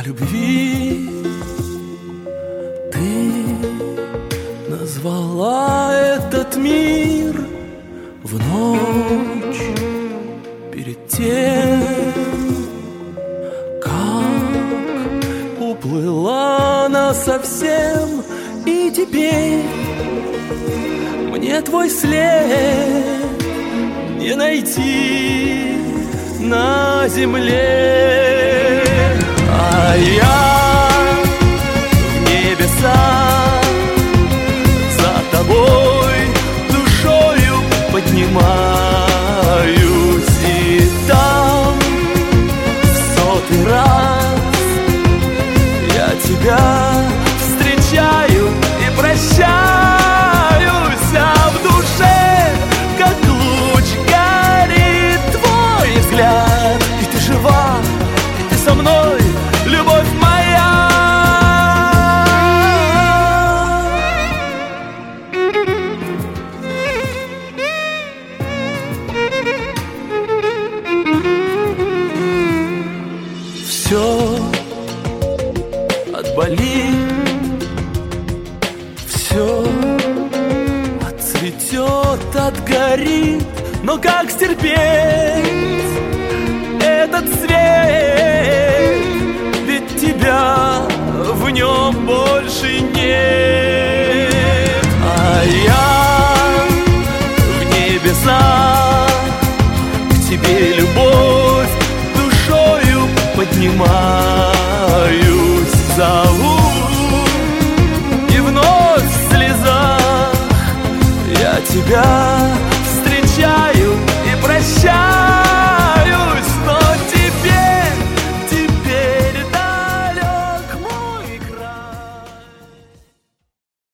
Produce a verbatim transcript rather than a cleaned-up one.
любви ты назвала этот мир в ночь перед тем, как уплыла насовсем. И теперь мне твой след не найти на земле, а я в небеса за тобой душою поднимаюсь, и там в сотый раз я тебя встречаю и прощаюсь, а в душе как луч горит твой взгляд, и ты жива, и ты со мной, любовь моя. Все отболит, все отцветет, отгорит, но как стерпеть этот свет? Ведь тебя в нем больше нет, а я в небеса к тебе любовь душою поднимаюсь, зову, и вновь в слезах я тебя